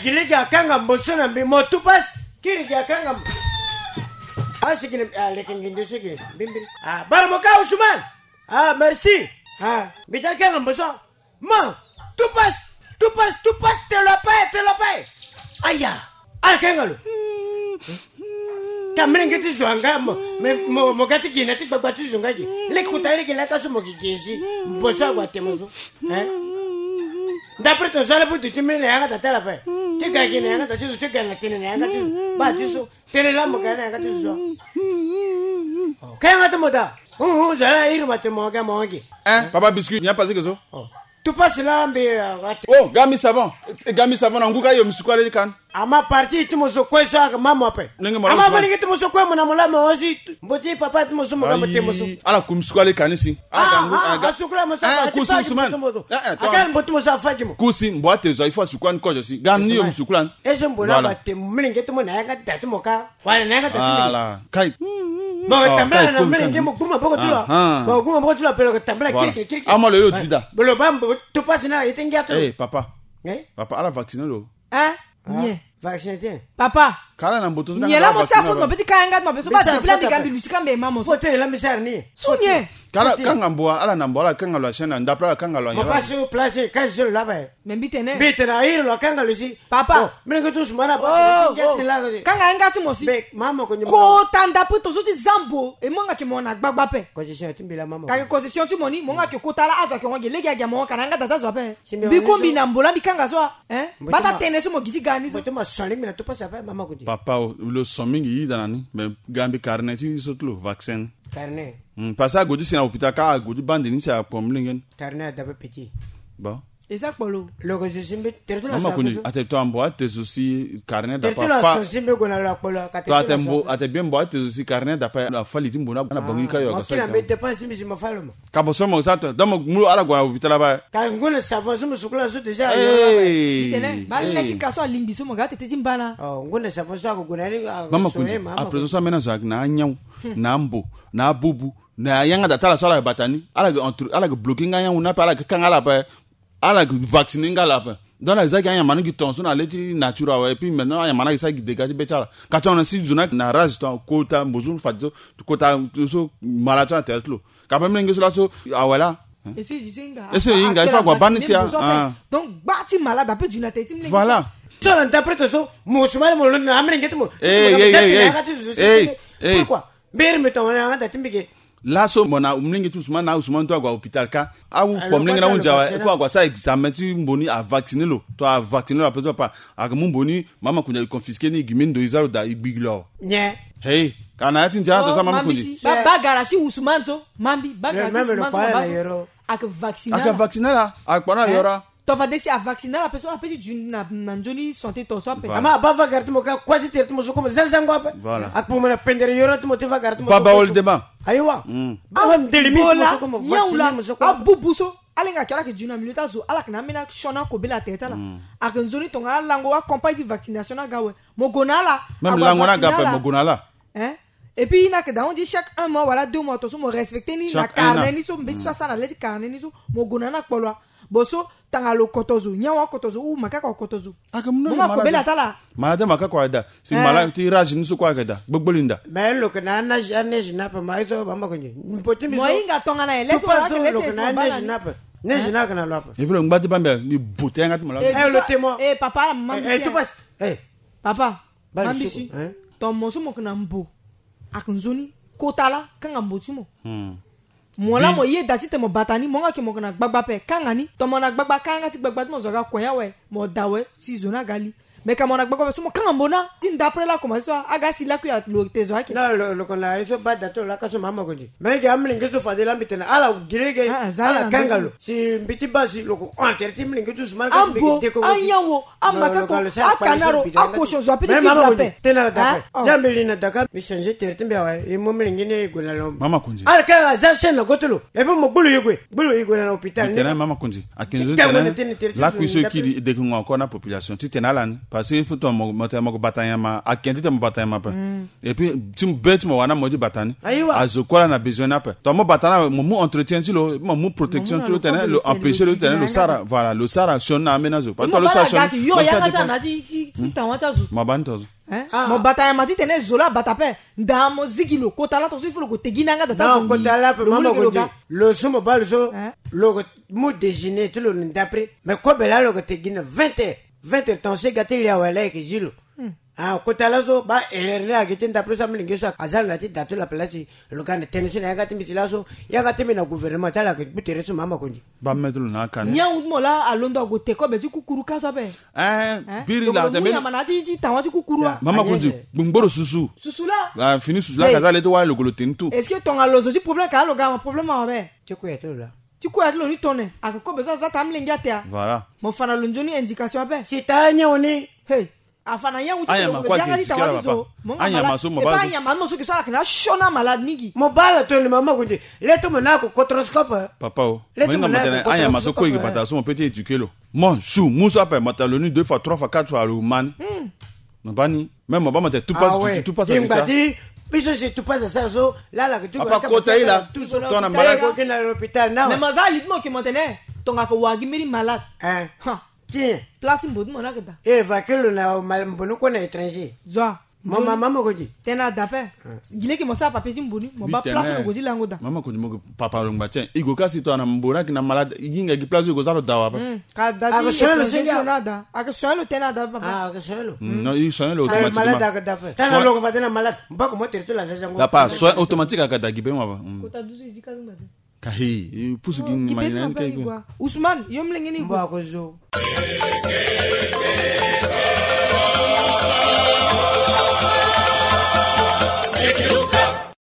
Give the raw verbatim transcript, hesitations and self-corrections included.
giliga kanga mbosona mbi motupas kiriga kanga ah sikini ah lekingindo sikini bimbi ah baramoka Usman ah merci ah bital kanga mbosona ma tupas tupas tupas te lo paye te lo paye aya al kanga lo kamene ngeti zwanga mo mo mo gati gina ti babatu zwanga gi le kutale gi la kaso mo gigezi mbosa kwa temozo eh d'après ton sale pour tu me ne anga tatala pa ti ga gi ne anga tatu ti ga na tene ne anga tu ba ti so tele la mo ga ne anga tu so kaya ngata mo da hu hu zala iru mate mo ga mo gi hein papa biscuit n'y a pas que ça tu passes là mbe oh gami savant gami savant nguka yo msukwale kan ama parti tu mo so kwesa ka mama pa ama bani ki tu mo so kwa mona mola mo osi mboti papa tu mo so mo ga mate mo so ala kumsukwale kanisi aga aga sukula mo sa kusi Usman aga mboti mo sa faji mo kusi mboate zo ifo sukwan ko josi gani yo msukula eso mbona bate mlinge tu mo na ga tatu mo ka wala na ga tatu ala kai Bon, tambla na mlinge mo kuma boko tu la bo kuma boko tu la pero tambla kiki kiki ama le yo tuda bolo bam tu passe na itengia tu eh papa eh papa ala vacciner lo hein nie vacciner papa kala na mboto nie la mo sa fo mo petit kanga mo beso ba devla bi gambi lusika mbe mama so fote la misar ni sunye kala kanga mboa ala na mboa kanga lo shena ndapra kanga lo nyama mo passe place kasi la ba me bitene bitena iro lo kanga lusi papa mlinge tu sumana ba kanga nga ti mo si mama ko nyama ko tanda pe to so ti zambo e mo nga ki mo na gbagba pe position ti mbila mama ka position ti mo ni mo nga ki ko tala azo ki nge legi aga mo kana nga tata zo pe bi ko mbi na mbola bi kanga zo hein bata tene so mo gisi gani so to ma sali mi na to passe pa mama ko di papa lo somingi yi danani me gambi carnet ti so tlo vaccin carnet mm passa godi sina hôpital ka godi bande ni sa pomlingen carnet da petit bon exactement logo je simbe terto la mama kuni ate to ambo ate souci carnet da pa fa terto la simbe gona la polo ka to ate mbo ate bien bo ate souci carnet da pa la fali timbo na na bangi ka yo ka sa kina be dépense simbe ma falmo ka bo somo sa to damo mu ala gona hôpital ba ka ngona savon sumu sukula so déjà yo bitene ba le ti kaso alimbi so mo ga tete timbana oh ngona savon so ko gona ni mama kuni après ça mena za na nyaw na mbo na bubu na yanga da tala sala batani ala ala blocking nga yana pa ala kanga la pa ala vacciner nga la pa dans la zaki anya manu ki tonso na leti natura wa et puis maintenant anya mana isa ki dégager betala quand on si zona na rage ton kota mbozun fadzo kota so marathon tetlo ka pa mlingi so la so awala esi jinga esi jinga il faut quoi banisia donc bati malade après du na tete mlingi voilà so interprète so mo sumale mo na mlingi mo eh eh eh eh pourquoi ber me ton na ngata timbike la so mona umlingi tu suma na usuma to agwa hôpital ka awu pomlingi na unja il faut agwa sa examen ti mboni a vacciner lo to a vacciner la peut pas aga mboni mama kunya confisquer ni gimindo izaro da igbiglo nye hey kana ati nja to sa mama kundi ba bagara si usumanzo mambi bagara si usumanzo ak vacciner ak vacciner la ak pana yora to va desi a vacciner la personne après du na njoni santé to so pe ama ba va garde mo ka kwati terti mo so comme zanza ngwa voilà ak pour me pendere yoro to mo te va garde mo baba ol deba aywa ba me delimi mo so comme vacciner mo so ko abubuso alenga kala ke juna minuta zo ala kana mina shona ko bela teta la ak nzoni to ngala lango wa compagnie vaccination na gawe mo gonala même lango na gape mo gonala hein et puis il n'a que dans on dit chaque un mois voilà deux mois to so mo respecter ni na carnet ni so mbi so sana le carnet ni so mo gonana kolwa boso tangalo kotozo nyawa kotozo u makaka kotozo akamuna mama ko bela tala malade makaka wada si malade ti rage ni so kwa gada gbogbolinda mais lo que na na neige na pa mai to mama ko ni mpoti mi so moinga tonga na ele to la le to na neige na pa neige na kana lo pa e bilo ngbati bambe ni bote ngati mala eh le témoin eh papa mama eh tu pas eh papa mambishi ton moso mo kana mbo akunzoni kotala kanga mbotumo hmm mola mo ye dati te mo batani mo nga ke mo kana gbagba pe kanga ni to mo na gbagba kanga ti gbagba mo zoga konya we mo dawe si zona gali mais comme on a gbagba so mo kanga mbona tin d'après la comment ça aga si la ku ya lo tezo haki na lo lo kona eso ba dato la kaso mama ko ji mais ke amling ke so fa de la mitena ala girege ala kanga lo si mbiti basi lo ko enterti mling ke tu smal ka mbiki de ko ayanwo amaka ko akanaro akosho zo apeti la pe tena da pe jambe na daka mi changer terti mbe wa e mo mling ne go la lo mama kunji ala ka za shen gotolo e po mo bulu yegwe bulu yegwe na hôpital tena mama kunji akinzo tena la ku so ki de ko na population ti tena la ni parce que il faut ton moteur mo batanya ma a kenti te mo batanya ma pa et puis tu me bête mo wana mo di batani a zo quoi na besoin na pa ton mo batana mo mo entretien ti lo mo mo protection ti lo tene le empêcher le tene le sara voilà le sara son na menazo pas to le sara son yo ya ka na ti ti ta wa ta zo ma banto hein mo batanya ma ti tene zola batape nda mo zigilo ko tala to so ifo ko tegina nga ta non ko tala pe mama ko di lo sumo ba lo so lo mo déjeuner ti lo d'après mais ko bela lo ko tegina vingt heures vingt heures ton se gati ya wala ke jilo ah ko tala so ba erere a gitin da presa mlingi so azal na ti datu la place lo kan tension ya gati misila so ya gati na gouvernement tala ke butere so mama ko ndi ba mettre na kan nya mo la alondo go te ko be ti kukuru kasa be eh biri la te me ya manati ti tawa ti kukuru mama ko ndi gbumboro susu susu la ah fini susu la kaza le to wa lo golo tintu est-ce que ton alozo ti problème ka lo ga problème a be ti ko eto la tu quoi lo ni tonne a ko besoin za tam lenga te voilà mo fana lo njoni indication be si ta nya oni hey afana ya wuti aya lo makwa ya ki kila papa anya maso mo bazo anya maso ki sala kana shona malade nigi mo bala to ni mama kundi leto mo na ko cotroscope papa o mo na mo anya maso ko igi bata so mo petit éduquer lo mon chou muso apa mataloni deux fois trois fois quatre fois le man no bani même mo ba mo te tout passe tu tout passe ça biso si tu passes ça so là là que tu papa ko tay là ton na malade ko na l'hôpital na mais mazali mo ki montene tonga ko wagi miri malade hein ha tiens place mbodi mo na kata e va que le na mal mbonu ko na étranger zwa mama mama ko di tena dape gile ki mo sa papi mboni mo ba place ko di lango da mama ko di mo papa lo ngba igo kasi to na mbona ki na malade yinga ki place ko zalo dawa pa ka da di ko nada aka soelo tena da papa ah aka soelo non il soelo automatiquement malade aka dape tena lo ko va tena malade mbako mo tere to la sasa ngo papa soin automatique aka da gibe ma ba ko ta duzu izika ngba kahi pusu ki mayina kai ko Ousmane yom lengeni ko ko zo Look